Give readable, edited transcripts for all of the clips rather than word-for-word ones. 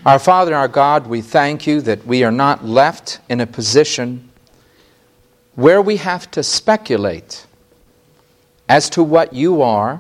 Our Father and our God, we thank you that we are not left in a position where we have to speculate as to what you are,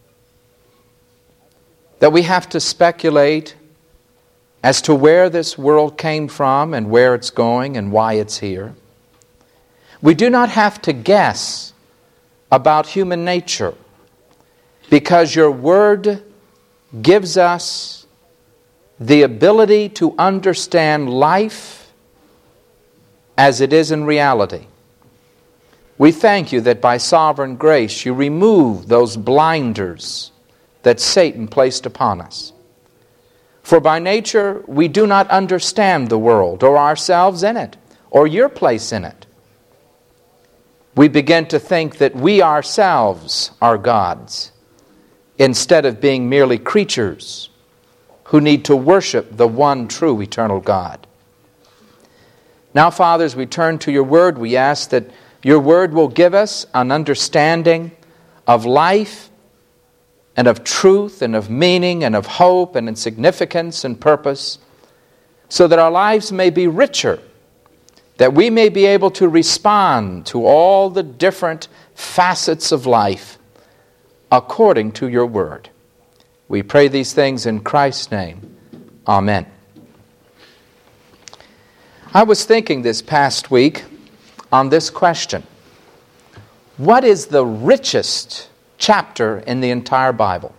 that we have to speculate as to where this world came from and where it's going and why it's here. We do not have to guess about human nature because your Word gives us the ability to understand life as it is in reality. We thank you that by sovereign grace you remove those blinders that Satan placed upon us. For by nature we do not understand the world or ourselves in it or your place in it. We begin to think that we ourselves are gods instead of being merely creatures who need to worship the one true eternal God. Now, Father, as we turn to your word, we ask that your word will give us an understanding of life and of truth and of meaning and of hope and in significance and purpose, so that our lives may be richer, that we may be able to respond to all the different facets of life according to your word. We pray these things in Christ's name. Amen. I was thinking this past week on this question. What is the richest chapter in the entire Bible?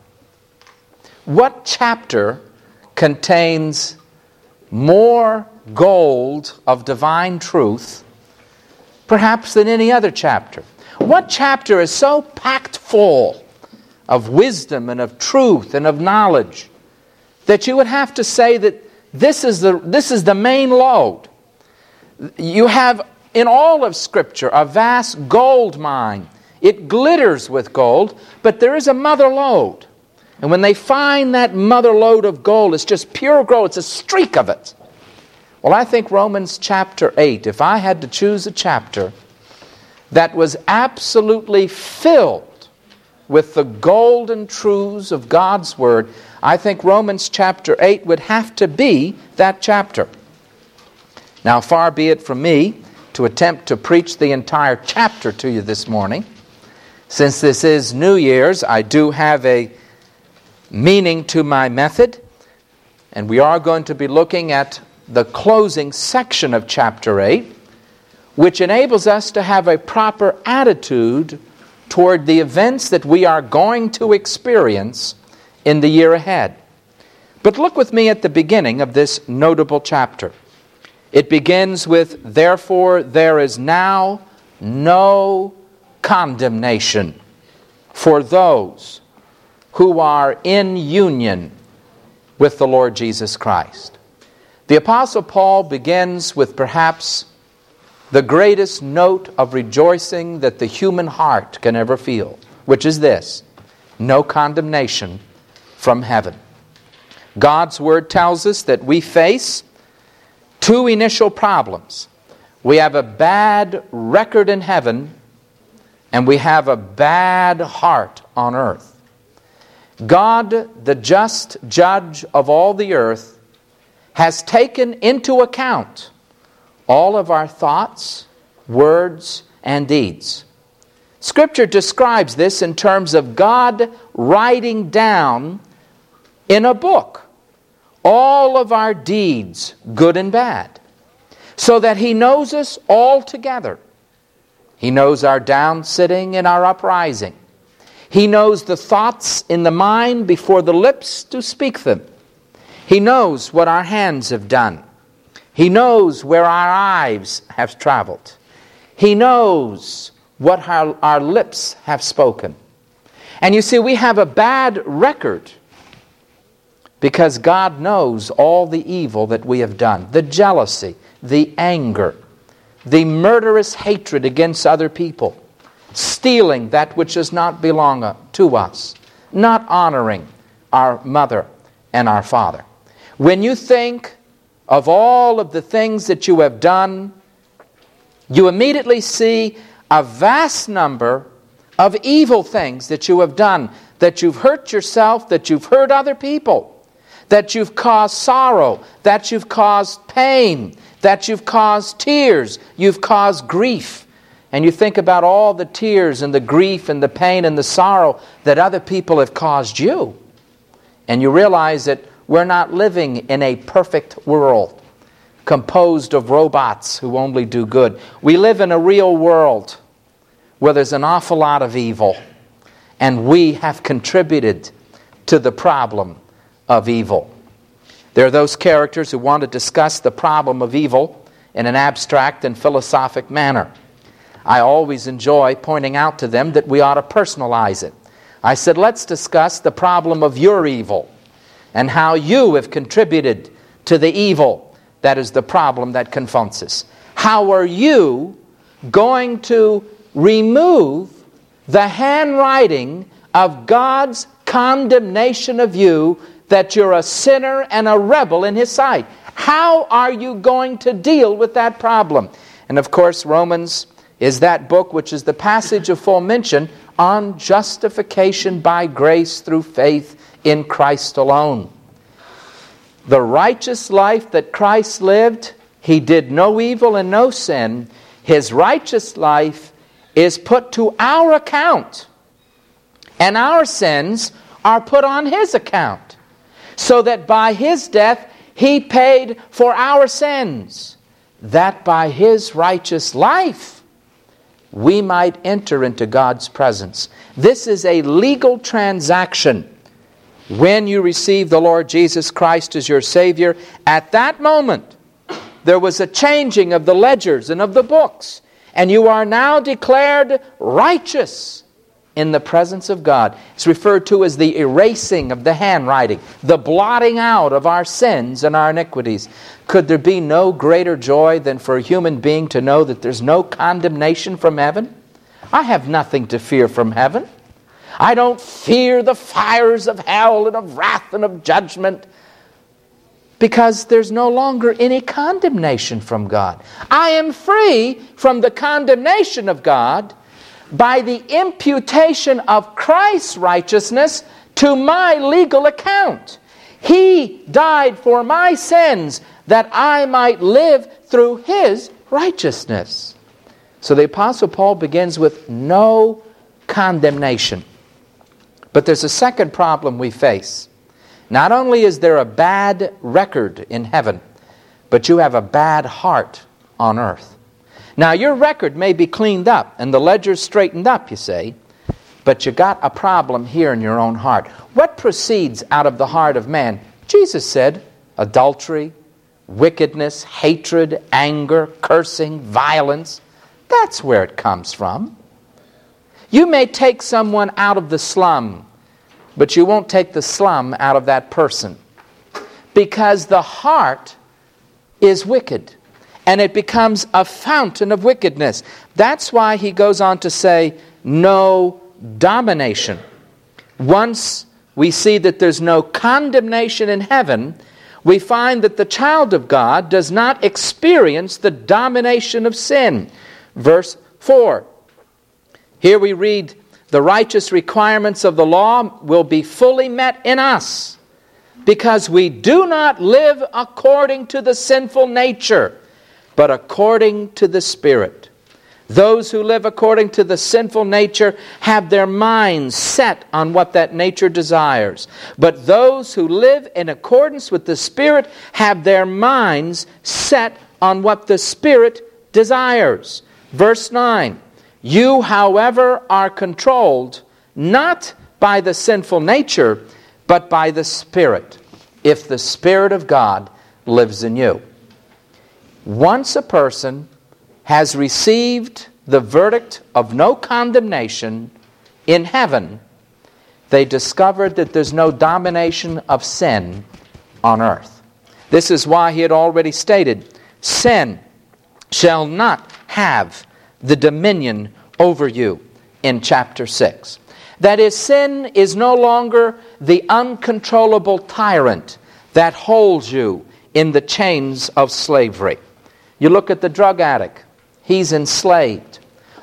What chapter contains more gold of divine truth, perhaps, than any other chapter? What chapter is so packed full of wisdom and of truth and of knowledge that you would have to say that this is the main load? You have in all of Scripture a vast gold mine. It glitters with gold, but there is a mother lode. And when they find that mother lode of gold, it's just pure gold. It's a streak of it. Well, I think Romans chapter 8, if I had to choose a chapter that was absolutely filled with the golden truths of God's Word, I think Romans chapter 8 would have to be that chapter. Now, far be it from me to attempt to preach the entire chapter to you this morning. Since this is New Year's, I do have a meaning to my method, and we are going to be looking at the closing section of chapter 8, which enables us to have a proper attitude toward the events that we are going to experience in the year ahead. But look with me at the beginning of this notable chapter. It begins with, "Therefore there is now no condemnation for those who are in union with the Lord Jesus Christ." The Apostle Paul begins with perhaps the greatest note of rejoicing that the human heart can ever feel, which is this: no condemnation from heaven. God's Word tells us that we face two initial problems. We have a bad record in heaven, and we have a bad heart on earth. God, the just judge of all the earth, has taken into account all of our thoughts, words, and deeds. Scripture describes this in terms of God writing down in a book all of our deeds, good and bad, so that He knows us all together. He knows our down-sitting and our uprising. He knows the thoughts in the mind before the lips do speak them. He knows what our hands have done. He knows where our eyes have traveled. He knows what our lips have spoken. And you see, we have a bad record because God knows all the evil that we have done. The jealousy, the anger, the murderous hatred against other people, stealing that which does not belong to us, not honoring our mother and our father. When you think of all of the things that you have done, you immediately see a vast number of evil things that you have done, that you've hurt yourself, that you've hurt other people, that you've caused sorrow, that you've caused pain, that you've caused tears, you've caused grief. And you think about all the tears and the grief and the pain and the sorrow that other people have caused you. And you realize that we're not living in a perfect world composed of robots who only do good. We live in a real world where there's an awful lot of evil. And we have contributed to the problem of evil. There are those characters who want to discuss the problem of evil in an abstract and philosophic manner. I always enjoy pointing out to them that we ought to personalize it. I said, let's discuss the problem of your evil and how you have contributed to the evil that is the problem that confronts us. How are you going to remove the handwriting of God's condemnation of you that you're a sinner and a rebel in His sight? How are you going to deal with that problem? And of course, Romans is that book which is the passage of full mention on justification by grace through faith in Christ alone. The righteous life that Christ lived, He did no evil and no sin. His righteous life is put to our account, and our sins are put on His account, so that by His death He paid for our sins, that by His righteous life we might enter into God's presence. This is a legal transaction. When you receive the Lord Jesus Christ as your Savior, at that moment there was a changing of the ledgers and of the books, and you are now declared righteous in the presence of God. It's referred to as the erasing of the handwriting, the blotting out of our sins and our iniquities. Could there be no greater joy than for a human being to know that there's no condemnation from heaven? I have nothing to fear from heaven. I don't fear the fires of hell and of wrath and of judgment, because there's no longer any condemnation from God. I am free from the condemnation of God by the imputation of Christ's righteousness to my legal account. He died for my sins that I might live through His righteousness. So the Apostle Paul begins with no condemnation. But there's a second problem we face. Not only is there a bad record in heaven, but you have a bad heart on earth. Now, your record may be cleaned up and the ledger's straightened up, you say, but you got a problem here in your own heart. What proceeds out of the heart of man? Jesus said, adultery, wickedness, hatred, anger, cursing, violence. That's where it comes from. You may take someone out of the slum, but you won't take the slum out of that person, because the heart is wicked, and it becomes a fountain of wickedness. That's why he goes on to say, no domination. Once we see that there's no condemnation in heaven, we find that the child of God does not experience the domination of sin. Verse 4. Here we read, the righteous requirements of the law will be fully met in us, because we do not live according to the sinful nature, but according to the Spirit. Those who live according to the sinful nature have their minds set on what that nature desires. But those who live in accordance with the Spirit have their minds set on what the Spirit desires. Verse 9. You, however, are controlled not by the sinful nature, but by the Spirit, if the Spirit of God lives in you. Once a person has received the verdict of no condemnation in heaven, they discovered that there's no domination of sin on earth. This is why he had already stated, sin shall not have the dominion over you in chapter 6. That is, sin is no longer the uncontrollable tyrant that holds you in the chains of slavery. You look at the drug addict. He's enslaved.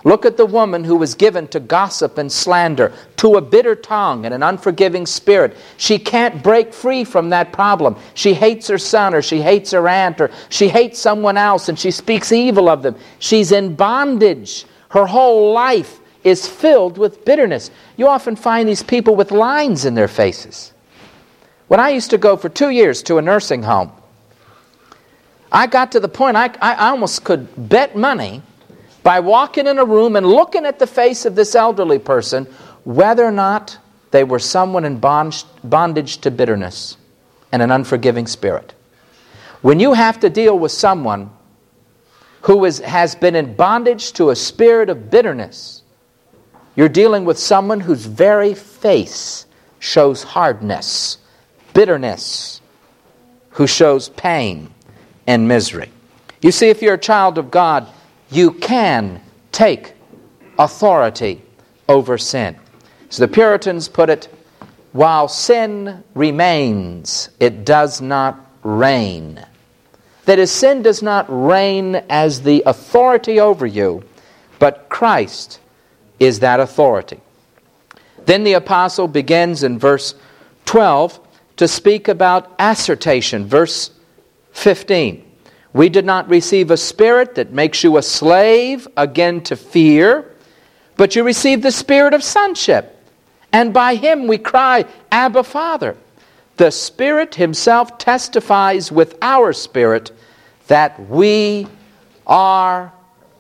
Look at the woman who was given to gossip and slander, to a bitter tongue and an unforgiving spirit. She can't break free from that problem. She hates her son, or she hates her aunt, or she hates someone else, and she speaks evil of them. She's in bondage. Her whole life is filled with bitterness. You often find these people with lines in their faces. When I used to go for 2 years to a nursing home, I got to the point I almost could bet money by walking in a room and looking at the face of this elderly person whether or not they were someone in bondage to bitterness and an unforgiving spirit. When you have to deal with someone who has been in bondage to a spirit of bitterness, you're dealing with someone whose very face shows hardness, bitterness, who shows pain and misery. You see, if you're a child of God, you can take authority over sin. So the Puritans put it, while sin remains, it does not reign. That is, sin does not reign as the authority over you, but Christ is that authority. Then the apostle begins in verse 12 to speak about assertion. Verse 15. We did not receive a spirit that makes you a slave again to fear, but you received the spirit of sonship. And by him we cry, Abba, Father. The Spirit himself testifies with our spirit that we are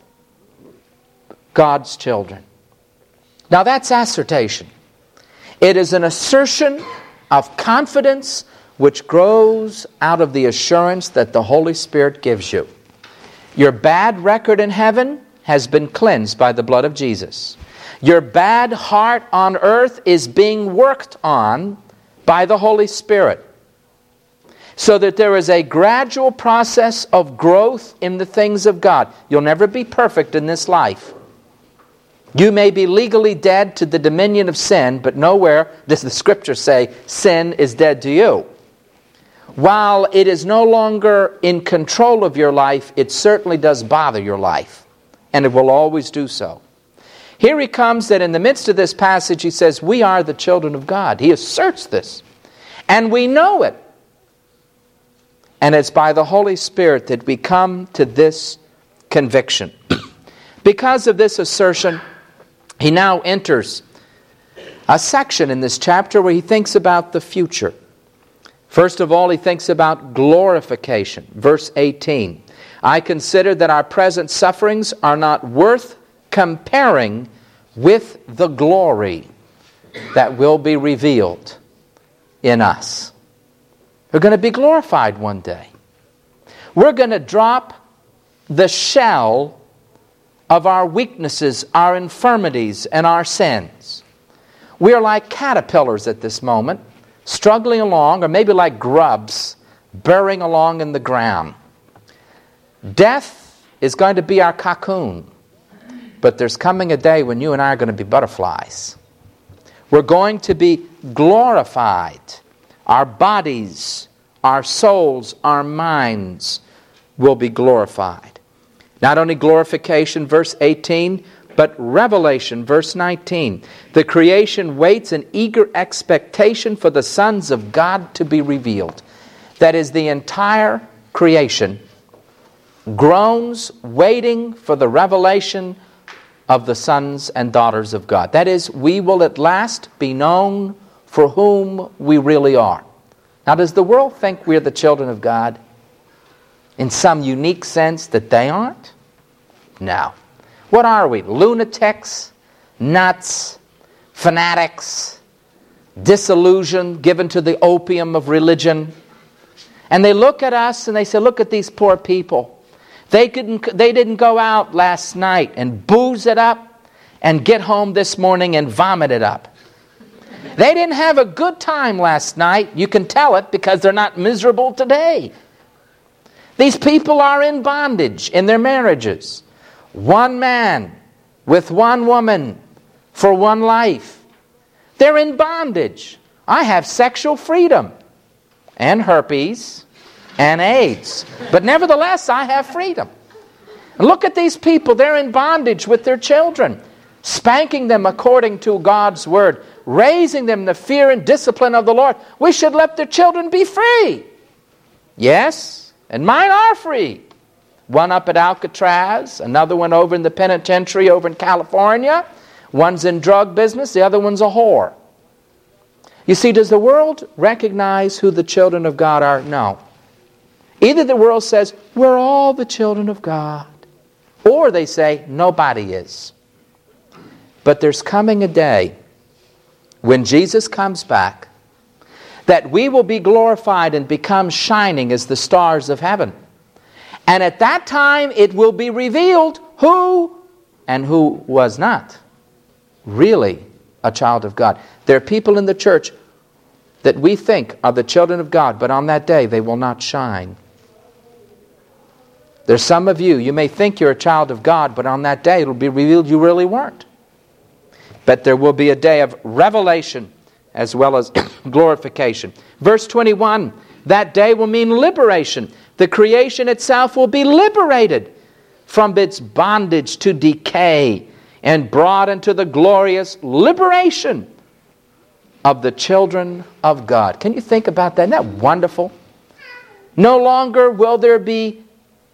God's children. Now that's assertion. It is an assertion of confidence which grows out of the assurance that the Holy Spirit gives you. Your bad record in heaven has been cleansed by the blood of Jesus. Your bad heart on earth is being worked on by the Holy Spirit, so that there is a gradual process of growth in the things of God. You'll never be perfect in this life. You may be legally dead to the dominion of sin, but nowhere does the Scripture say sin is dead to you. While it is no longer in control of your life, it certainly does bother your life, and it will always do so. Here he comes that in the midst of this passage, he says, we are the children of God. He asserts this, and we know it. And it's by the Holy Spirit that we come to this conviction. Because of this assertion, he now enters a section in this chapter where he thinks about the future. First of all, he thinks about glorification. Verse 18, I consider that our present sufferings are not worth comparing with the glory that will be revealed in us. We're going to be glorified one day. We're going to drop the shell of our weaknesses, our infirmities, and our sins. We are like caterpillars at this moment, struggling along, or maybe like grubs, burrowing along in the ground. Death is going to be our cocoon, but there's coming a day when you and I are going to be butterflies. We're going to be glorified. Our bodies, our souls, our minds will be glorified. Not only glorification, verse 18, but revelation, verse 19. The creation waits in eager expectation for the sons of God to be revealed. That is, the entire creation groans waiting for the revelation of the sons and daughters of God. That is, we will at last be known for whom we really are. Now, does the world think we're the children of God in some unique sense that they aren't? No. What are we? Lunatics, nuts, fanatics, disillusioned, given to the opium of religion. And they look at us and they say, look at these poor people. They didn't go out last night and booze it up and get home this morning and vomit it up. They didn't have a good time last night. You can tell it because they're not miserable today. These people are in bondage in their marriages. One man with one woman for one life. They're in bondage. I have sexual freedom and herpes and AIDS, but nevertheless I have freedom. And look at these people. They're in bondage with their children, spanking them according to God's word, raising them in the fear and discipline of the Lord. We should let their children be free. Yes, and mine are free. One up at Alcatraz, another one over in the penitentiary over in California. One's in drug business, the other one's a whore. You see, does the world recognize who the children of God are? No. Either the world says, we're all the children of God, or they say, nobody is. But there's coming a day when Jesus comes back that we will be glorified and become shining as the stars of heaven. And at that time it will be revealed who and who was not really a child of God. There are people in the church that we think are the children of God, but on that day they will not shine. There's some of you, you may think you're a child of God, but on that day it will be revealed you really weren't. But there will be a day of revelation as well as glorification. Verse 21, that day will mean liberation. The creation itself will be liberated from its bondage to decay and brought into the glorious liberation of the children of God. Can you think about that? Isn't that wonderful? No longer will there be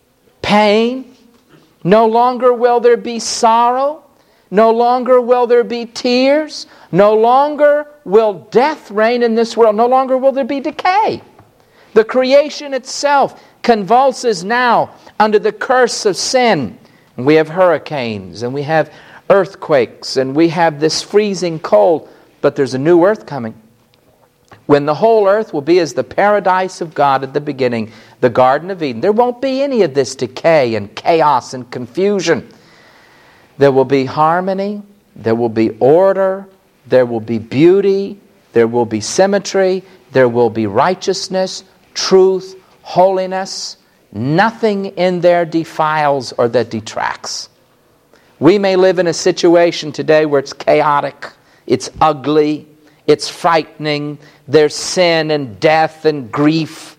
pain. No longer will there be sorrow. No longer will there be tears. No longer will death reign in this world. No longer will there be decay. The creation itself convulses now under the curse of sin. And we have hurricanes, and we have earthquakes, and we have this freezing cold. But there's a new earth coming, when the whole earth will be as the paradise of God at the beginning, the Garden of Eden. There won't be any of this decay and chaos and confusion. There will be harmony, there will be order, there will be beauty, there will be symmetry, there will be righteousness, truth, holiness. Nothing in there defiles or that detracts. We may live in a situation today where it's chaotic, it's ugly, it's frightening, there's sin and death and grief.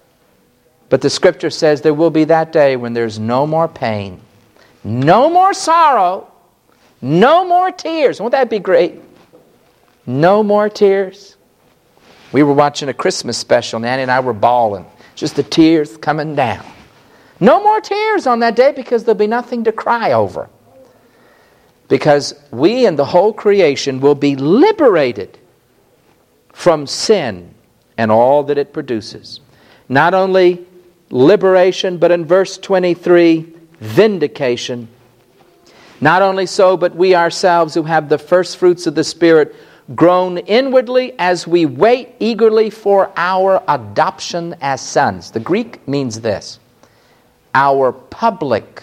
But the Scripture says there will be that day when there's no more pain, no more sorrow, no more tears. Won't that be great? No more tears. We were watching a Christmas special. Nanny and I were bawling. Just the tears coming down. No more tears on that day because there'll be nothing to cry over. Because we and the whole creation will be liberated from sin and all that it produces. Not only liberation, but in verse 23, vindication. Not only so, but we ourselves who have the first fruits of the Spirit groan inwardly as we wait eagerly for our adoption as sons. The Greek means this: our public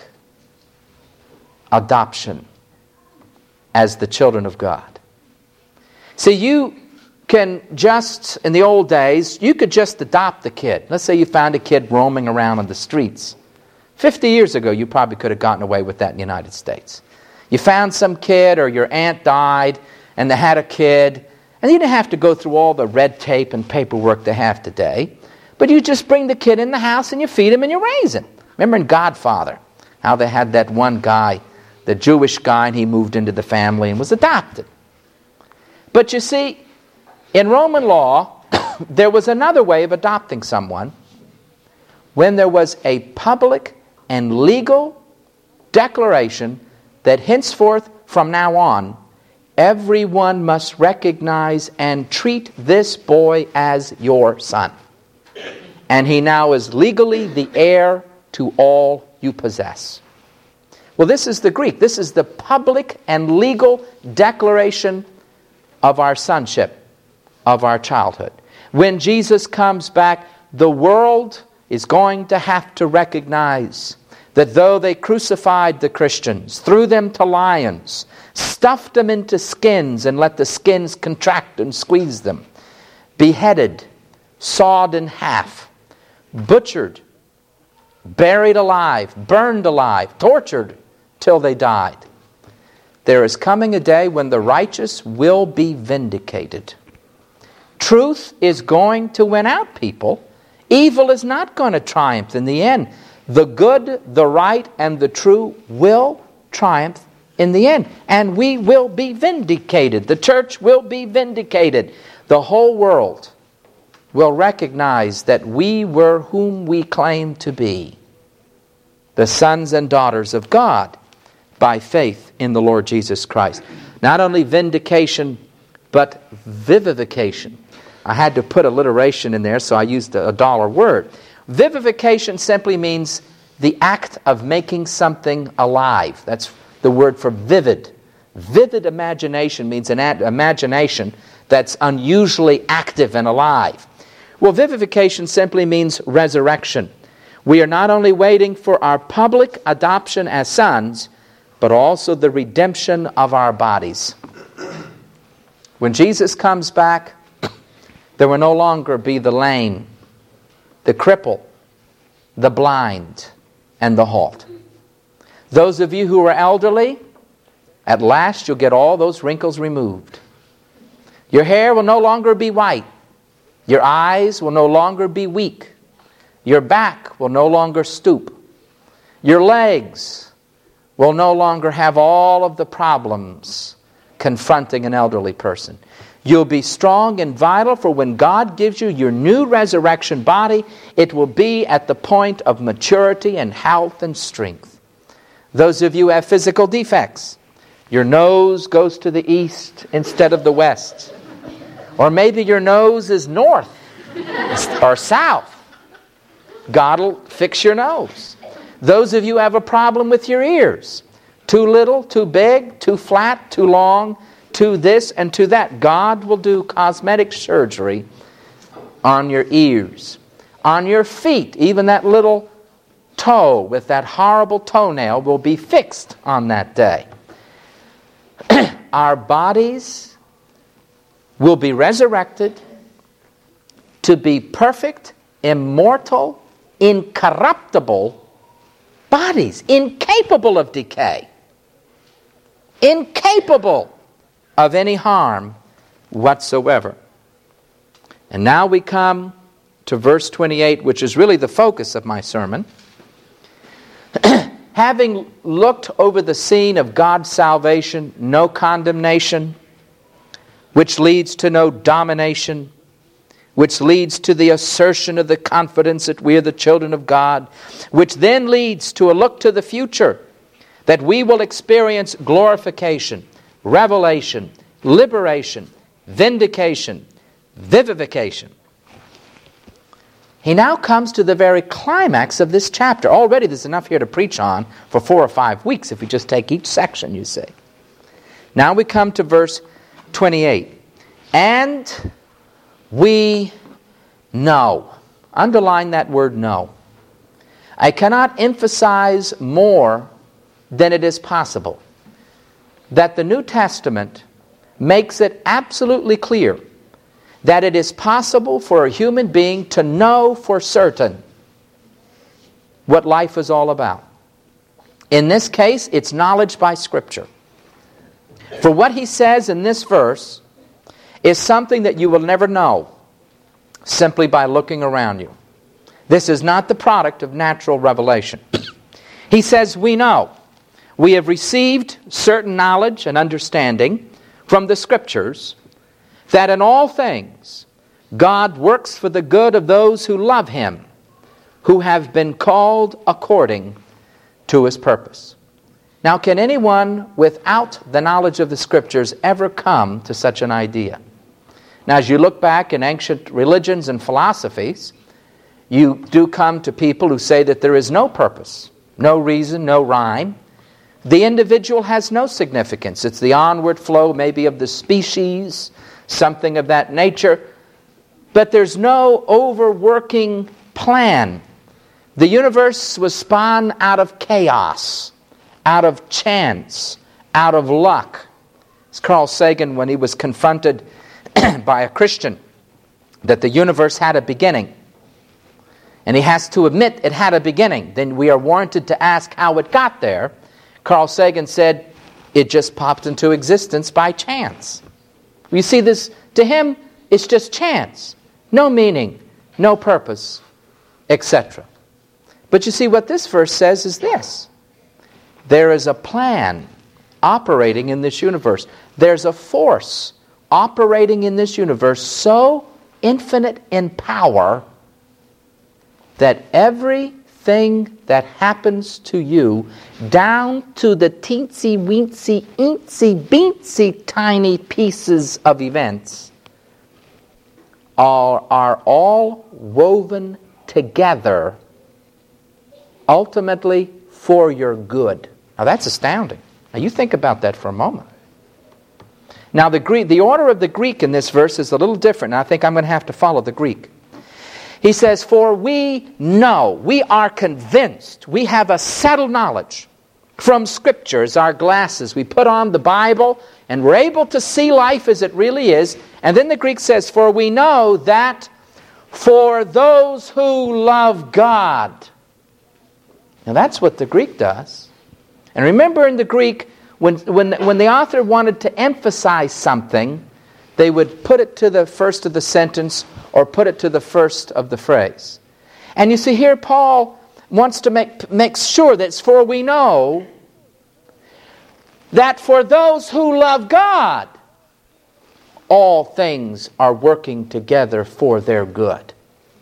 adoption as the children of God. See, you can just, in the old days, you could just adopt the kid. Let's say you found a kid roaming around on the streets. 50 years ago, you probably could have gotten away with that in the United States. You found some kid, or your aunt died, and they had a kid, and you didn't have to go through all the red tape and paperwork they have today, but you just bring the kid in the house and you feed him and you raise him. Remember in Godfather, how they had that one guy, the Jewish guy, and he moved into the family and was adopted. But you see, in Roman law, there was another way of adopting someone when there was a public and legal declaration that henceforth, from now on, everyone must recognize and treat this boy as your son. And he now is legally the heir to all you possess. Well, this is the Greek. This is the public and legal declaration of our sonship, of our childhood. When Jesus comes back, the world is going to have to recognize that though they crucified the Christians, threw them to lions, stuffed them into skins and let the skins contract and squeeze them, beheaded, sawed in half, butchered, buried alive, burned alive, tortured till they died, there is coming a day when the righteous will be vindicated. Truth is going to win out, people. Evil is not going to triumph in the end. The good, the right, and the true will triumph in the end. And we will be vindicated. The church will be vindicated. The whole world will recognize that we were whom we claim to be, the sons and daughters of God, by faith in the Lord Jesus Christ. Not only vindication, but vivification. I had to put alliteration in there, so I used a dollar word. Vivification simply means the act of making something alive. That's the word for vivid. Vivid imagination means an imagination that's unusually active and alive. Well, vivification simply means resurrection. We are not only waiting for our public adoption as sons, but also the redemption of our bodies. When Jesus comes back, there will no longer be the lame, the cripple, the blind, and the halt. Those of you who are elderly, at last you'll get all those wrinkles removed. Your hair will no longer be white. Your eyes will no longer be weak. Your back will no longer stoop. Your legs will no longer have all of the problems confronting an elderly person. You'll be strong and vital, for when God gives you your new resurrection body, it will be at the point of maturity and health and strength. Those of you who have physical defects, your nose goes to the east instead of the west. Or maybe your nose is north or south. God will fix your nose. Those of you who have a problem with your ears, too little, too big, too flat, too long, too this and too that, God will do cosmetic surgery on your ears. On your feet, even that little toe with that horrible toenail will be fixed on that day. Our bodies will be resurrected to be perfect, immortal, incorruptible bodies, incapable of decay, incapable of any harm whatsoever. And now we come to verse 28, which is really the focus of my sermon. Having looked over the scene of God's salvation, no condemnation, which leads to no domination, which leads to the assertion of the confidence that we are the children of God, which then leads to a look to the future, that we will experience glorification, revelation, liberation, vindication, vivification. He now comes to the very climax of this chapter. Already there's enough here to preach on for 4 or 5 weeks if we just take each section, you see. Now we come to verse 28. And we know. Underline that word know. I cannot emphasize more than it is possible that the New Testament makes it absolutely clear that it is possible for a human being to know for certain what life is all about. In this case, it's knowledge by Scripture. For what he says in this verse is something that you will never know simply by looking around you. This is not the product of natural revelation. He says, we know. We have received certain knowledge and understanding from the Scriptures that in all things God works for the good of those who love Him, who have been called according to His purpose. Now, can anyone without the knowledge of the Scriptures ever come to such an idea? Now, as you look back in ancient religions and philosophies, you do come to people who say that there is no purpose, no reason, no rhyme. The individual has no significance. It's the onward flow maybe of the species, something of that nature. But there's no overworking plan. The universe was spun out of chaos, out of chance, out of luck. It's Carl Sagan, when he was confronted by a Christian that the universe had a beginning, and he has to admit it had a beginning, then we are warranted to ask how it got there. Carl Sagan said, it just popped into existence by chance. You see, this, to him, it's just chance. No meaning, no purpose, etc. But you see, what this verse says is this. There is a plan operating in this universe. There's a force operating in this universe so infinite in power that everything that happens to you, down to the teensy weensy eensy beensy tiny pieces of events, are all woven together ultimately for your good. Now that's astounding. Now you think about that for a moment. Now the order of the Greek in this verse is a little different, and I think I'm going to have to follow the Greek. He says, for we know, we are convinced, we have a settled knowledge from Scripture as our glasses. We put on the Bible and we're able to see life as it really is. And then the Greek says, for we know that for those who love God. Now that's what the Greek does. And remember in the Greek, when the author wanted to emphasize something, they would put it to the first of the sentence or put it to the first of the phrase. And you see here Paul wants to make sure that it's for we know that for those who love God, all things are working together for their good.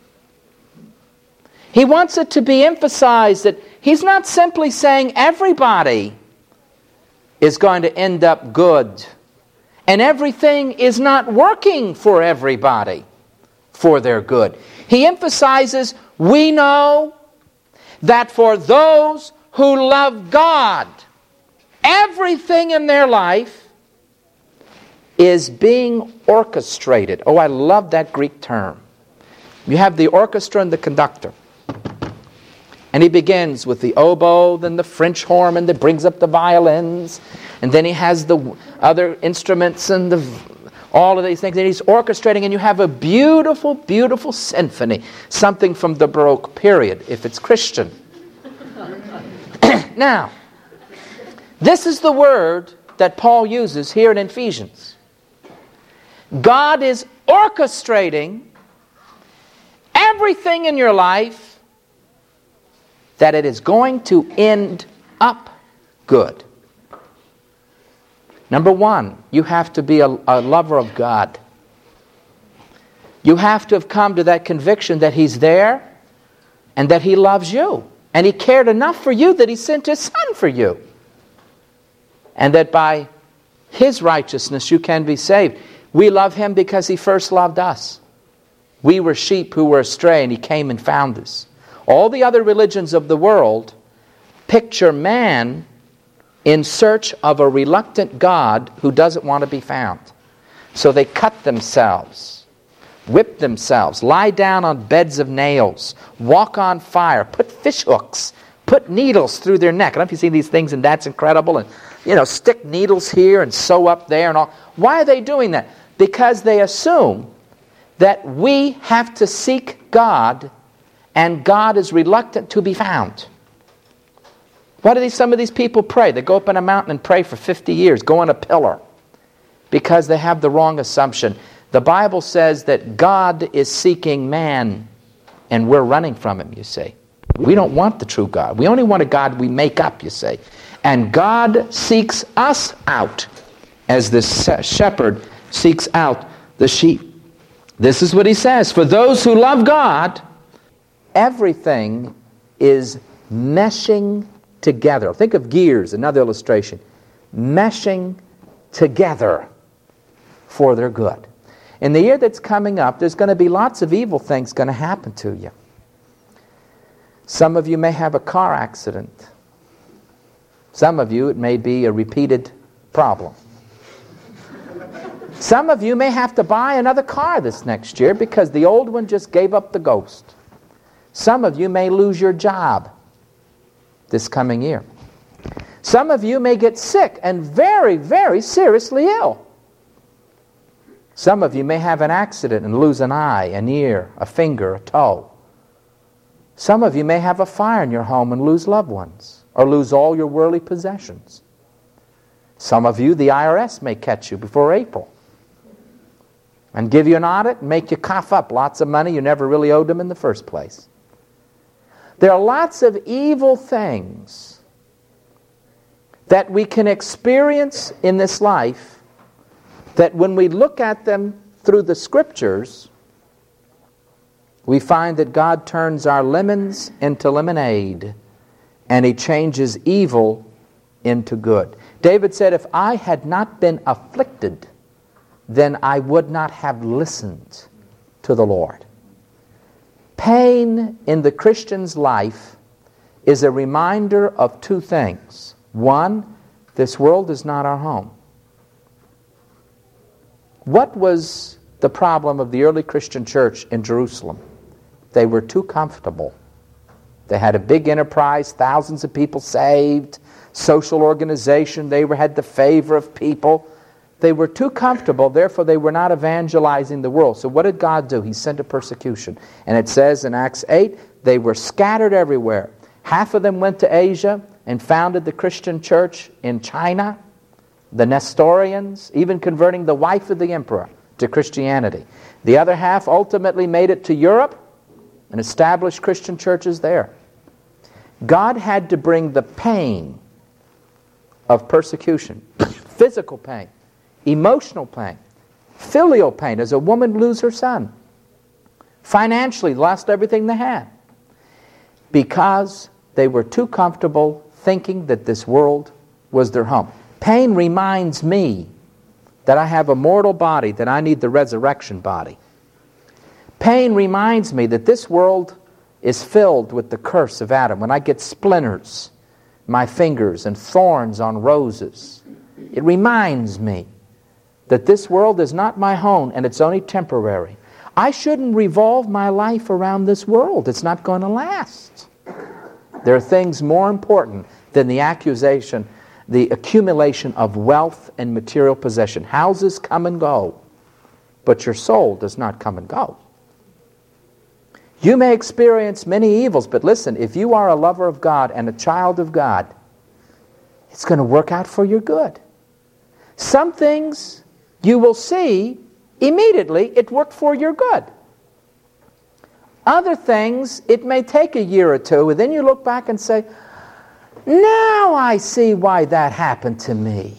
He wants it to be emphasized that he's not simply saying everybody is going to end up good, and everything is not working for everybody for their good. He emphasizes, we know that for those who love God, everything in their life is being orchestrated. Oh, I love that Greek term. You have the orchestra and the conductor. And he begins with the oboe, then the French horn, and that brings up the violins. And then he has the other instruments and all of these things. And he's orchestrating, and you have a beautiful, beautiful symphony. Something from the Baroque period, if it's Christian. Now, this is the word that Paul uses here in Ephesians. God is orchestrating everything in your life that it is going to end up good. Number one, you have to be a lover of God. You have to have come to that conviction that He's there and that He loves you. And He cared enough for you that He sent His Son for you. And that by His righteousness you can be saved. We love Him because He first loved us. We were sheep who were astray, and He came and found us. All the other religions of the world picture man in search of a reluctant God who doesn't want to be found. So they cut themselves, whip themselves, lie down on beds of nails, walk on fire, put fish hooks, put needles through their neck. I don't know if you see these things, and that's incredible. And, stick needles here and sew up there and all. Why are they doing that? Because they assume that we have to seek God, and God is reluctant to be found. Why do some of these people pray? They go up on a mountain and pray for 50 years, go on a pillar, because they have the wrong assumption. The Bible says that God is seeking man, and we're running from Him, you see. We don't want the true God. We only want a God we make up, you see. And God seeks us out as this shepherd seeks out the sheep. This is what he says. For those who love God, everything is meshing together. Think of gears, another illustration. Meshing together for their good. In the year that's coming up, there's going to be lots of evil things going to happen to you. Some of you may have a car accident. Some of you, it may be a repeated problem. Some of you may have to buy another car this next year because the old one just gave up the ghost. Some of you may lose your job this coming year. Some of you may get sick and very, very seriously ill. Some of you may have an accident and lose an eye, an ear, a finger, a toe. Some of you may have a fire in your home and lose loved ones, or lose all your worldly possessions. Some of you, the IRS may catch you before April and give you an audit and make you cough up lots of money you never really owed them in the first place. There are lots of evil things that we can experience in this life that when we look at them through the Scriptures, we find that God turns our lemons into lemonade, and He changes evil into good. David said, if I had not been afflicted, then I would not have listened to the Lord. Pain in the Christian's life is a reminder of two things. One, this world is not our home. What was the problem of the early Christian church in Jerusalem? They were too comfortable. They had a big enterprise, thousands of people saved, social organization, they had the favor of people. They were too comfortable, therefore they were not evangelizing the world. So what did God do? He sent a persecution. And it says in Acts 8, they were scattered everywhere. Half of them went to Asia and founded the Christian church in China, the Nestorians, even converting the wife of the emperor to Christianity. The other half ultimately made it to Europe and established Christian churches there. God had to bring the pain of persecution, physical pain, emotional pain, filial pain, as a woman lose her son, financially lost everything they had, because they were too comfortable thinking that this world was their home. Pain reminds me that I have a mortal body, that I need the resurrection body. Pain reminds me that this world is filled with the curse of Adam. When I get splinters, my fingers, and thorns on roses, it reminds me that this world is not my home and it's only temporary. I shouldn't revolve my life around this world. It's not going to last. There are things more important than the accumulation of wealth and material possession. Houses come and go, but your soul does not come and go. You may experience many evils, but listen, if you are a lover of God and a child of God, it's going to work out for your good. Some things you will see immediately it worked for your good. Other things, it may take a year or two, and then you look back and say, now I see why that happened to me.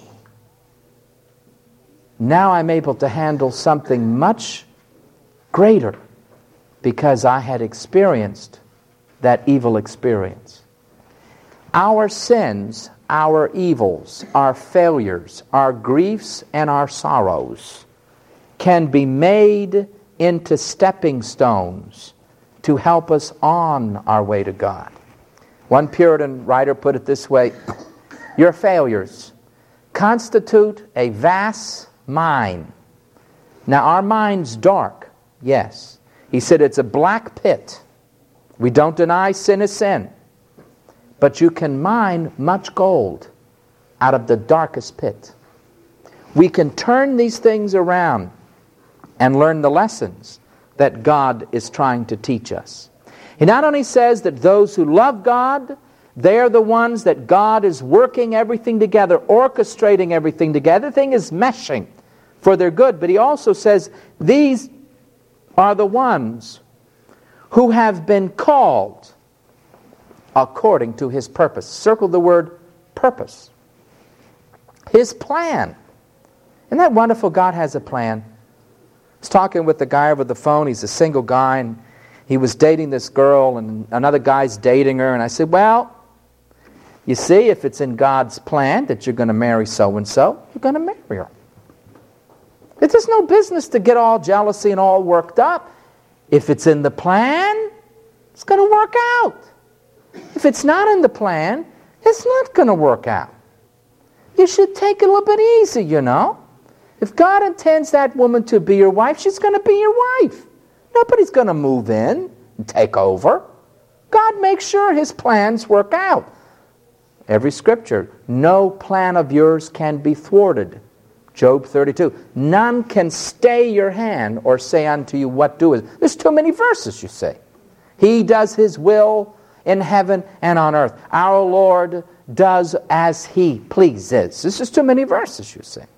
Now I'm able to handle something much greater because I had experienced that evil experience. Our sins, our evils, our failures, our griefs, and our sorrows can be made into stepping stones to help us on our way to God. One Puritan writer put it this way: your failures constitute a vast mine. Now our mind's dark, yes. He said it's a black pit. We don't deny sin is sin. But you can mine much gold out of the darkest pit. We can turn these things around and learn the lessons that God is trying to teach us. He not only says that those who love God, they're the ones that God is working everything together, orchestrating everything together. Everything is meshing for their good. But he also says these are the ones who have been called according to His purpose. Circle the word purpose. His plan. Isn't that wonderful? God has a plan. I was talking with the guy over the phone. He's a single guy, and he was dating this girl, and another guy's dating her. And I said, well, you see, if it's in God's plan that you're going to marry so-and-so, you're going to marry her. It's just no business to get all jealousy and all worked up. If it's in the plan, it's going to work out. If it's not in the plan, it's not going to work out. You should take it a little bit easy, you know. If God intends that woman to be your wife, she's going to be your wife. Nobody's going to move in and take over. God makes sure His plans work out. Every scripture, no plan of yours can be thwarted. Job 32. None can stay your hand or say unto you, what doest? There's too many verses, you say. He does His will in heaven and on earth. Our Lord does as He pleases. This is too many verses, you say.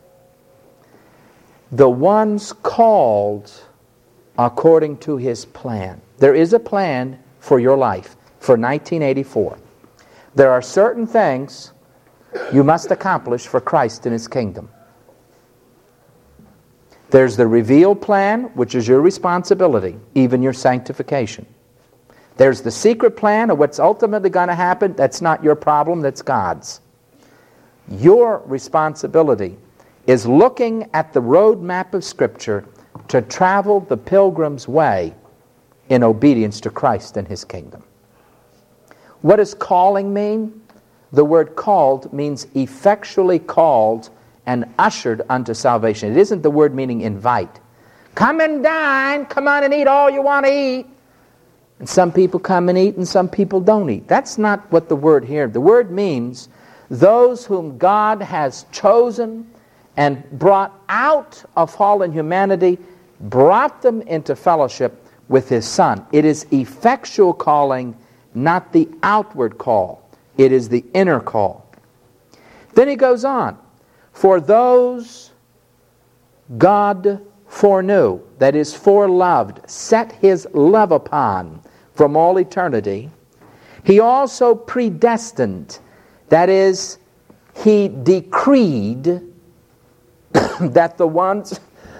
The ones called according to His plan. There is a plan for your life. for 1984. There are certain things you must accomplish for Christ and His kingdom. There's the revealed plan, which is your responsibility, even your sanctification. There's the secret plan of what's ultimately going to happen. That's not your problem, that's God's. Your responsibility is looking at the roadmap of Scripture to travel the pilgrim's way in obedience to Christ and His kingdom. What does calling mean? The word called means effectually called and ushered unto salvation. It isn't the word meaning invite. Come and dine, come on and eat all you want to eat. And some people come and eat and some people don't eat. That's not what the word here. The word means those whom God has chosen and brought out of fallen humanity, brought them into fellowship with His Son. It is effectual calling, not the outward call. It is the inner call. Then he goes on. For those God foreknew, that is, foreloved, set His love upon from all eternity, He also predestined, that is, He decreed that the ones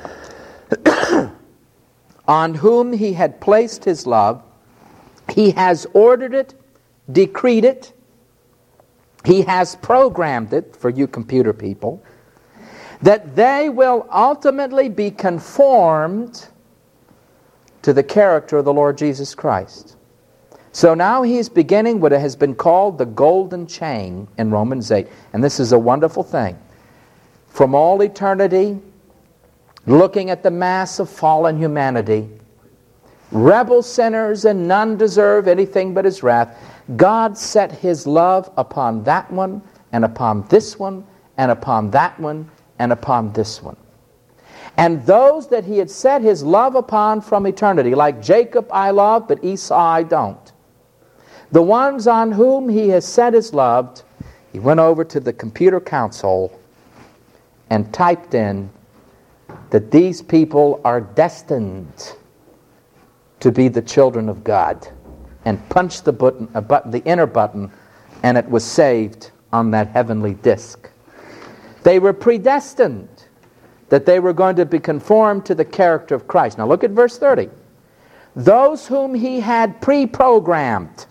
on whom He had placed His love, He has ordered it, decreed it, He has programmed it, for you computer people, that they will ultimately be conformed to the character of the Lord Jesus Christ. So now He's beginning what has been called the golden chain in Romans 8. And this is a wonderful thing. From all eternity, looking at the mass of fallen humanity, rebel sinners, and none deserve anything but His wrath, God set His love upon that one, and upon this one, and upon that one, and upon this one. And those that He had set His love upon from eternity, like Jacob I love, but Esau I don't. The ones on whom He has set His love, He went over to the computer console and typed in that these people are destined to be the children of God, and punched the button, the inner button, and it was saved on that heavenly disk. They were predestined that they were going to be conformed to the character of Christ. Now look at verse 30. Those whom He had pre-programmed,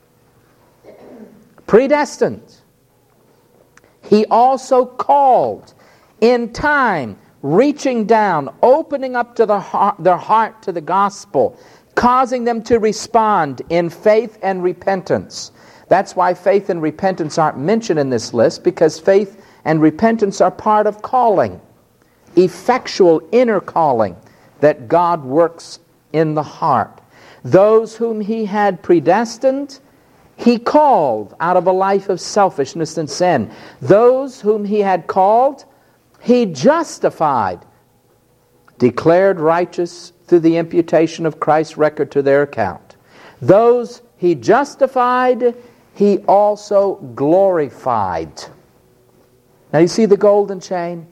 predestined, He also called in time, reaching down, opening up to their heart to the gospel, causing them to respond in faith and repentance. That's why faith and repentance aren't mentioned in this list, because faith and repentance are part of calling, effectual inner calling that God works in the heart. Those whom He had predestined, He called out of a life of selfishness and sin. Those whom He had called, He justified, declared righteous through the imputation of Christ's record to their account. Those He justified, He also glorified. Now you see the golden chain?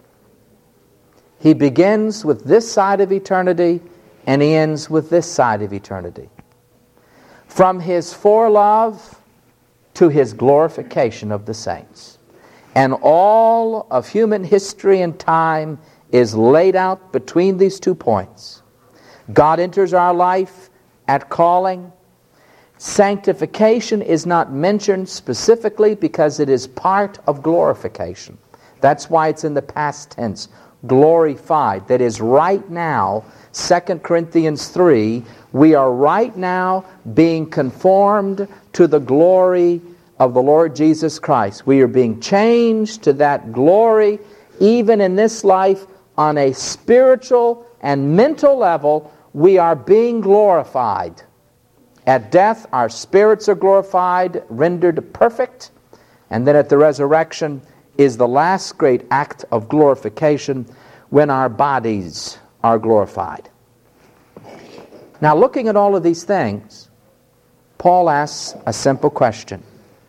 He begins with this side of eternity, and He ends with this side of eternity. From His forelove to His glorification of the saints. And all of human history and time is laid out between these 2 points. God enters our life at calling. Sanctification is not mentioned specifically because it is part of glorification. That's why it's in the past tense, glorified. That is, right now, 2 Corinthians 3, we are right now being conformed to the glory of the Lord Jesus Christ. We are being changed to that glory even in this life on a spiritual and mental level. We are being glorified. At death, our spirits are glorified, rendered perfect. And then at the resurrection is the last great act of glorification when our bodies are glorified. Now, looking at all of these things, Paul asks a simple question.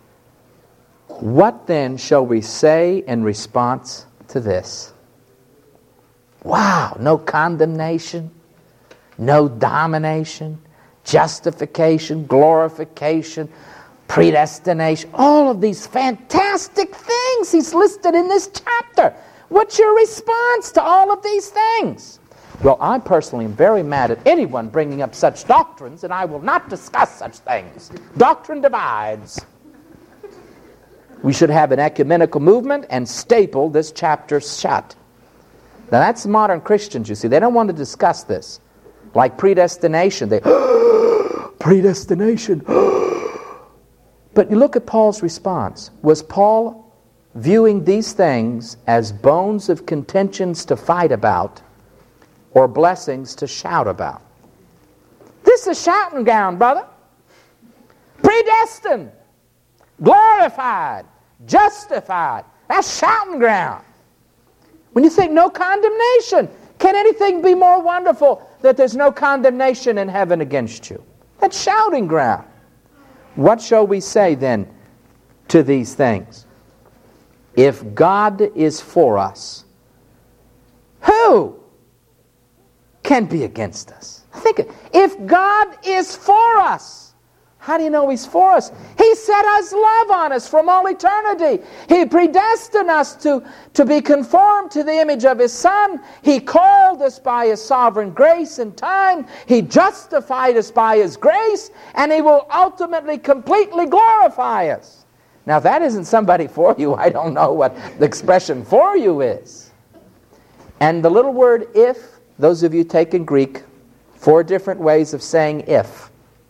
What then shall we say in response to this? Wow, no condemnation, no domination, justification, glorification, predestination, all of these fantastic things he's listed in this chapter. What's your response to all of these things? Well, I personally am very mad at anyone bringing up such doctrines, and I will not discuss such things. Doctrine divides. We should have an ecumenical movement and staple this chapter shut. Now that's modern Christians, you see. They don't want to discuss this. Like predestination. They, predestination. But you look at Paul's response. Was Paul viewing these things as bones of contentions to fight about or blessings to shout about? This is shouting ground, brother. Predestined, glorified, justified. That's shouting ground. When you think no condemnation, can anything be more wonderful that there's no condemnation in heaven against you? That's shouting ground. What shall we say then to these things? If God is for us, who can be against us? Think it. If God is for us, how do you know He's for us? He set His love on us from all eternity. He predestined us to be conformed to the image of His Son. He called us by His sovereign grace and time. He justified us by His grace, and He will ultimately, completely glorify us. Now, if that isn't somebody for you, I don't know what the expression for you is. And the little word if, those of you taking Greek, 4 different ways of saying if.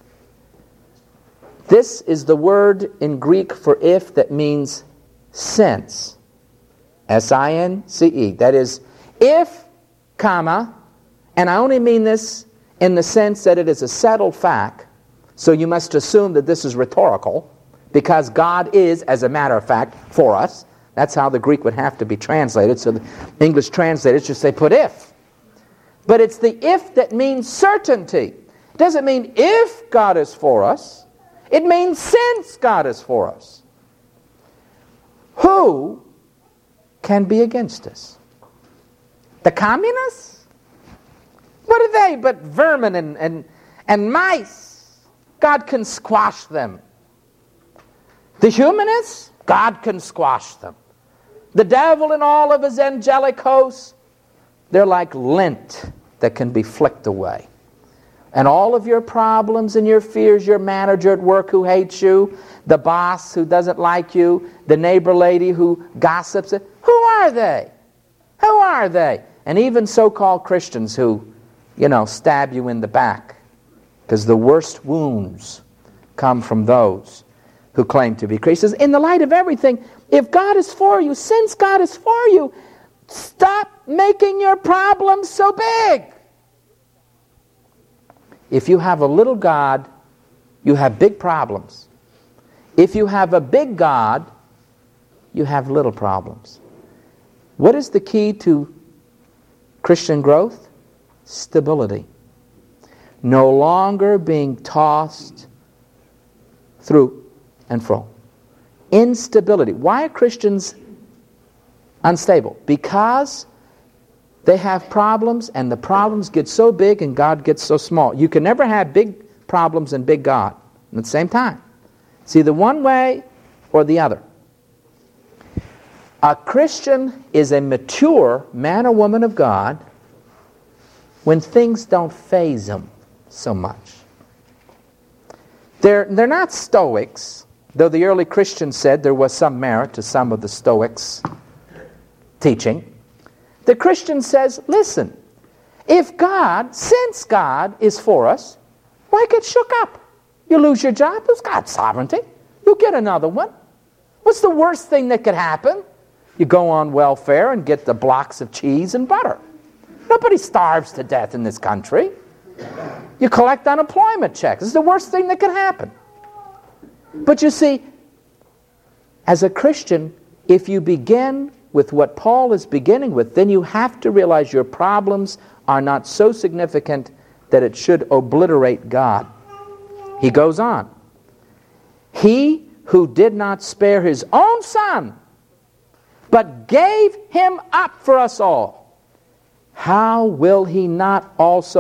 This is the word in Greek for if that means since. S-I-N-C-E. That is, if, comma, and I only mean this in the sense that it is a settled fact, so you must assume that this is rhetorical, because God is, as a matter of fact, for us. That's how the Greek would have to be translated, so the English translators just say, put if. But it's the if that means certainty. It doesn't mean if God is for us. It means since God is for us. Who can be against us? The communists? What are they but vermin and mice? God can squash them. The humanists? God can squash them. The devil and all of his angelic hosts, they're like lint that can be flicked away. And all of your problems and your fears, your manager at work who hates you, the boss who doesn't like you, the neighbor lady who gossips, who are they? Who are they? And even so-called Christians who, stab you in the back. Because the worst wounds come from those who claim to be Christians. In the light of everything, if God is for you, since God is for you, stop making your problems so big. If you have a little God, you have big problems. If you have a big God, you have little problems. What is the key to Christian growth? Stability. No longer being tossed through and fro. Instability. Why are Christians unstable? Because they have problems, and the problems get so big and God gets so small. You can never have big problems and big God at the same time. It's either one way or the other. A Christian is a mature man or woman of God when things don't faze them so much. They're not Stoics, though the early Christians said there was some merit to some of the Stoics' teaching. The Christian says, listen, if God, since God is for us, why get shook up? You lose your job, it's God's sovereignty. You'll get another one. What's the worst thing that could happen? You go on welfare and get the blocks of cheese and butter. Nobody starves to death in this country. You collect unemployment checks. It's the worst thing that could happen. But you see, as a Christian, if you begin with what Paul is beginning with, then you have to realize your problems are not so significant that it should obliterate God. He goes on. He who did not spare his own Son, but gave him up for us all, how will he not also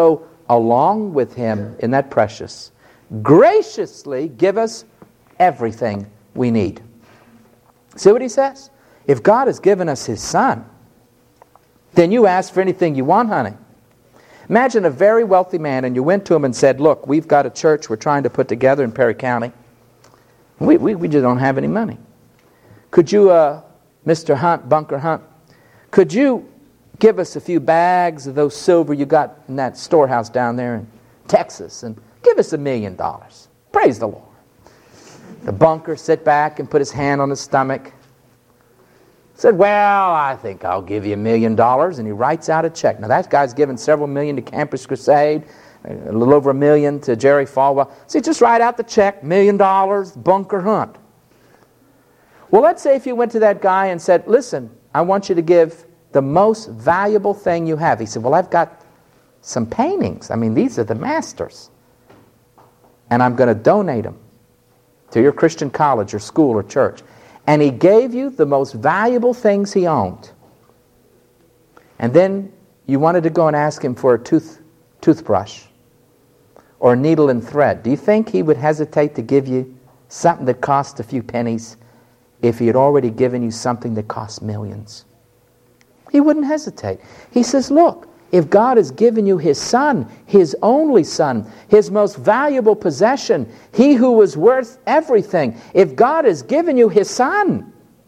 along with him, in that precious, graciously give us everything we need. See what he says? If God has given us his Son, then you ask for anything you want, honey. Imagine a very wealthy man, and you went to him and said, look, we've got a church we're trying to put together in Perry County. We just don't have any money. Could you, Mr. Hunt, Bunker Hunt, could you give us a few bags of those silver you got in that storehouse down there in Texas, and give us $1 million. Praise the Lord. The bunker sit back and put his hand on his stomach. Said, well, I think I'll give you $1 million. And he writes out a check. Now that guy's given several million to Campus Crusade, a little over $1 million to Jerry Falwell. So just write out the check, $1 million, Bunker Hunt. Well, let's say if you went to that guy and said, listen, I want you to give the most valuable thing you have. He said, well, I've got some paintings. I mean, these are the masters. And I'm going to donate them to your Christian college or school or church. And he gave you the most valuable things he owned. And then you wanted to go and ask him for a toothbrush or a needle and thread. Do you think he would hesitate to give you something that cost a few pennies if he had already given you something that cost millions? He wouldn't hesitate. He says, look, if God has given you his Son, his only Son, his most valuable possession, he who was worth everything, if God has given you his Son,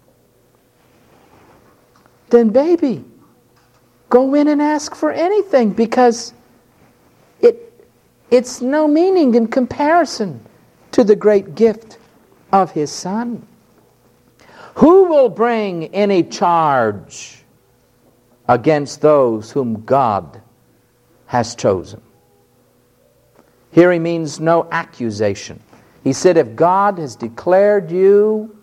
then baby, go in and ask for anything, because it's no meaning in comparison to the great gift of his Son. Who will bring any charge against those whom God has chosen? Here he means no accusation. He said, if God has declared you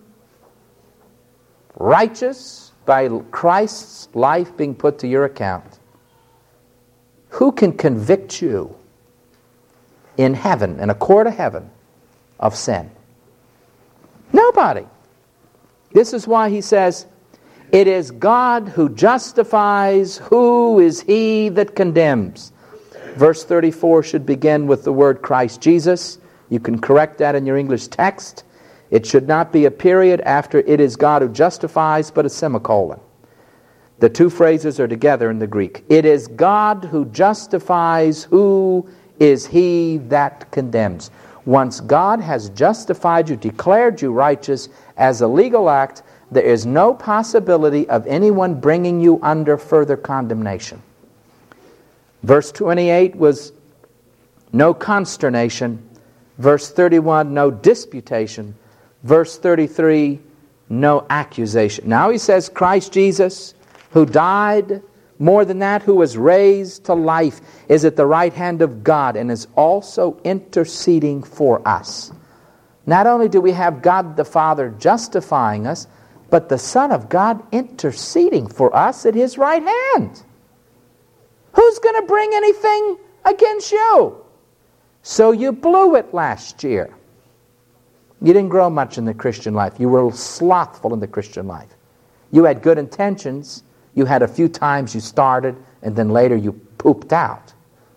righteous by Christ's life being put to your account, who can convict you in heaven, in a court of heaven, of sin? Nobody. This is why he says, it is God who justifies. Who is he that condemns? Verse 34 should begin with the word Christ Jesus. You can correct that in your English text. It should not be a period after it is God who justifies, but a semicolon. The two phrases are together in the Greek. It is God who justifies. Who is he that condemns? Once God has justified you, declared you righteous as a legal act, there is no possibility of anyone bringing you under further condemnation. Verse 28 was no consternation. Verse 31, no disputation. Verse 33, no accusation. Now he says Christ Jesus, who died, more than that, who was raised to life, is at the right hand of God and is also interceding for us. Not only do we have God the Father justifying us, but the Son of God interceding for us at his right hand. Who's going to bring anything against you? So you blew it last year. You didn't grow much in the Christian life. You were slothful in the Christian life. You had good intentions. You had a few times you started, and then later you pooped out.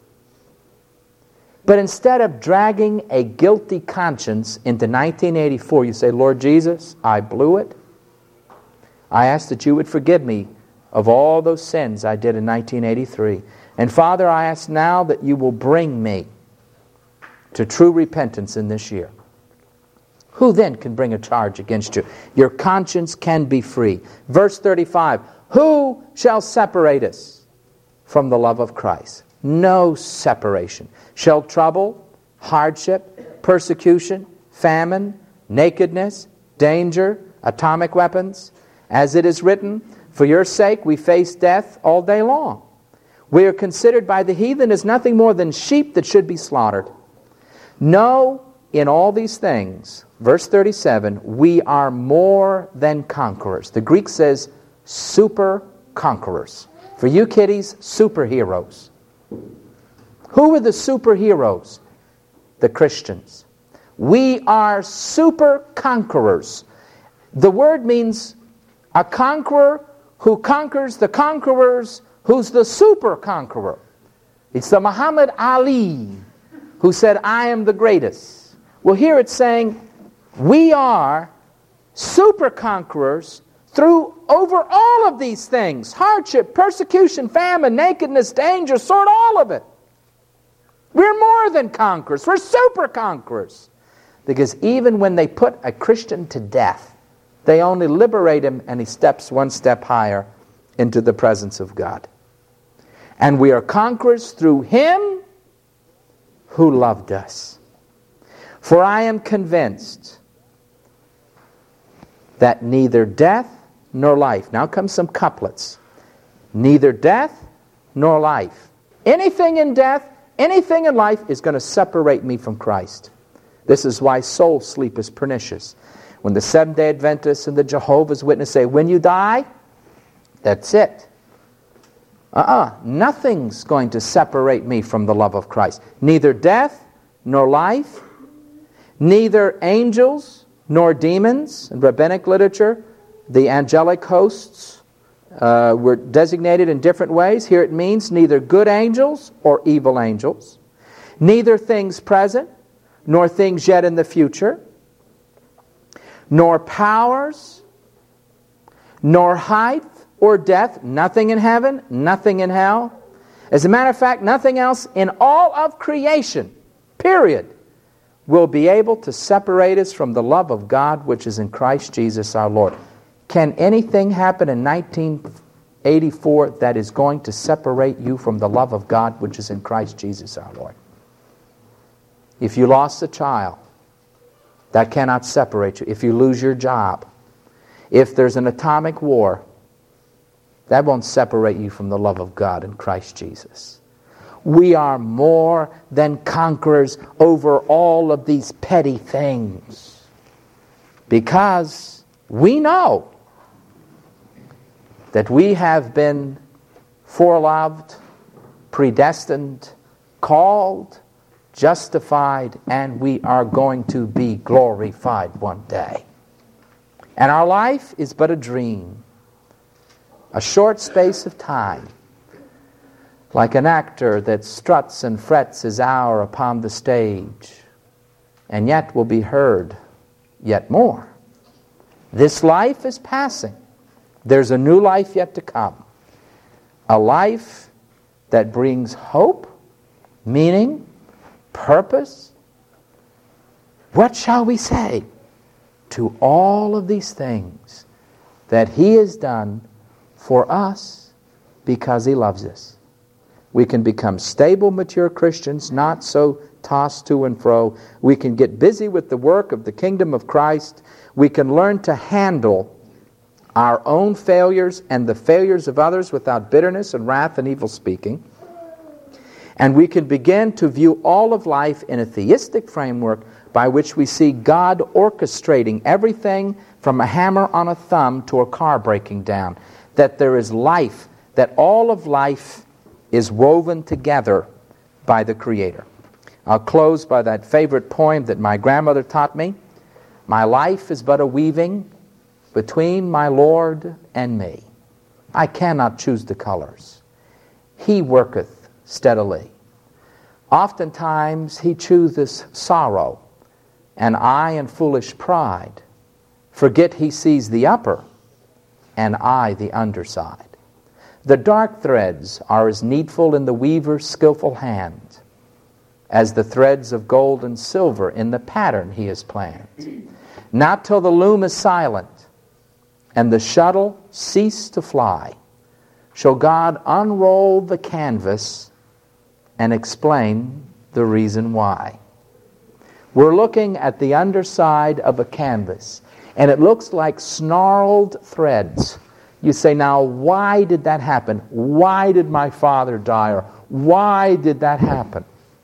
But instead of dragging a guilty conscience into 1984, you say, Lord Jesus, I blew it. I ask that you would forgive me of all those sins I did in 1983. And Father, I ask now that you will bring me to true repentance in this year. Who then can bring a charge against you? Your conscience can be free. Verse 35, who shall separate us from the love of Christ? No separation. Shall trouble, hardship, persecution, famine, nakedness, danger, atomic weapons? As it is written, for your sake we face death all day long. We are considered by the heathen as nothing more than sheep that should be slaughtered. No, in all these things, verse 37, we are more than conquerors. The Greek says super conquerors. For you kiddies, superheroes. Who are the superheroes? The Christians. We are super conquerors. The word means a conqueror who conquers the conquerors, who's the super conqueror. It's the Muhammad Ali who said, I am the greatest. Well, here it's saying, we are super conquerors over all of these things. Hardship, persecution, famine, nakedness, danger, sword, all of it. We're more than conquerors. We're super conquerors. Because even when they put a Christian to death, they only liberate him and he steps one step higher into the presence of God. And we are conquerors through Him who loved us. For I am convinced that neither death nor life. Now come some couplets. Neither death nor life. Anything in death, anything in life is going to separate me from Christ. This is why soul sleep is pernicious. When the Seventh-day Adventists and the Jehovah's Witnesses say, when you die, that's it. Nothing's going to separate me from the love of Christ. Neither death nor life, neither angels nor demons. In rabbinic literature, the angelic hosts were designated in different ways. Here it means neither good angels or evil angels, neither things present nor things yet in the future, nor powers, nor height or depth, nothing in heaven, nothing in hell. As a matter of fact, nothing else in all of creation, period, will be able to separate us from the love of God which is in Christ Jesus our Lord. Can anything happen in 1984 that is going to separate you from the love of God which is in Christ Jesus our Lord? If you lost a child, that cannot separate you. If you lose your job, if there's an atomic war, that won't separate you from the love of God in Christ Jesus. We are more than conquerors over all of these petty things, because we know that we have been foreloved, predestined, called, justified, and we are going to be glorified one day. And our life is but a dream, a short space of time, like an actor that struts and frets his hour upon the stage, and yet will be heard yet more. This life is passing. There's a new life yet to come. A life that brings hope, meaning, purpose. What shall we say to all of these things that He has done for us because He loves us? We can become stable, mature Christians, not so tossed to and fro. We can get busy with the work of the kingdom of Christ. We can learn to handle our own failures and the failures of others without bitterness and wrath and evil speaking. And we can begin to view all of life in a theistic framework by which we see God orchestrating everything from a hammer on a thumb to a car breaking down. That there is life, that all of life is woven together by the Creator. I'll close by that favorite poem that my grandmother taught me. My life is but a weaving between my Lord and me. I cannot choose the colors. He worketh steadily. Oftentimes He chooses sorrow, and I in foolish pride forget He sees the upper, and I the underside. The dark threads are as needful in the weaver's skillful hand as the threads of gold and silver in the pattern He has planned. Not till the loom is silent and the shuttle cease to fly shall God unroll the canvas and explain the reason why. We're looking at the underside of a canvas, and it looks like snarled threads. You say, now, why did that happen? Why did my father die? Or why did that happen?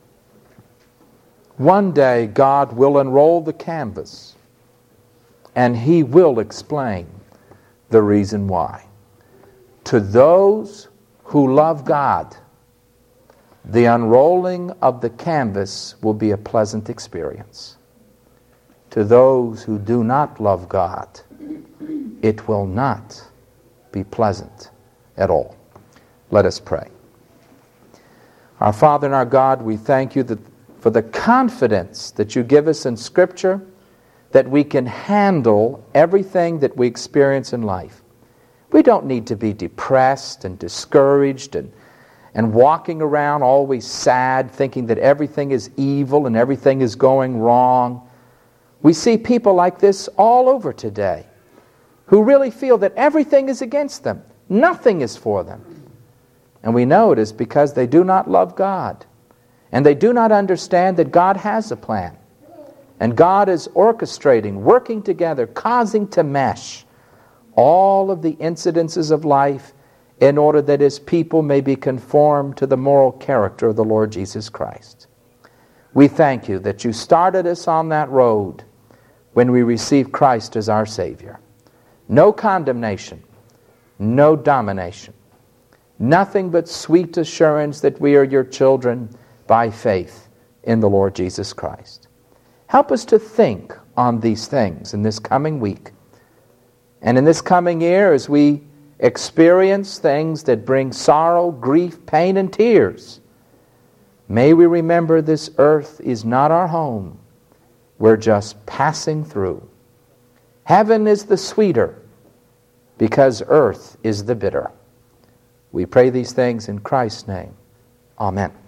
One day, God will unroll the canvas, and He will explain the reason why. To those who love God, the unrolling of the canvas will be a pleasant experience. To those who do not love God, it will not be pleasant at all. Let us pray. Our Father and our God, we thank you for the confidence that you give us in Scripture, that we can handle everything that we experience in life. We don't need to be depressed and discouraged and walking around always sad, thinking that everything is evil and everything is going wrong. We see people like this all over today who really feel that everything is against them. Nothing is for them. And we know it is because they do not love God. And they do not understand that God has a plan. And God is orchestrating, working together, causing to mesh all of the incidences of life in order that His people may be conformed to the moral character of the Lord Jesus Christ. We thank you that you started us on that road when we received Christ as our Savior. No condemnation, no domination, nothing but sweet assurance that we are your children by faith in the Lord Jesus Christ. Help us to think on these things in this coming week and in this coming year as we experience things that bring sorrow, grief, pain, and tears. May we remember this earth is not our home. We're just passing through. Heaven is the sweeter because earth is the bitter. We pray these things in Christ's name. Amen.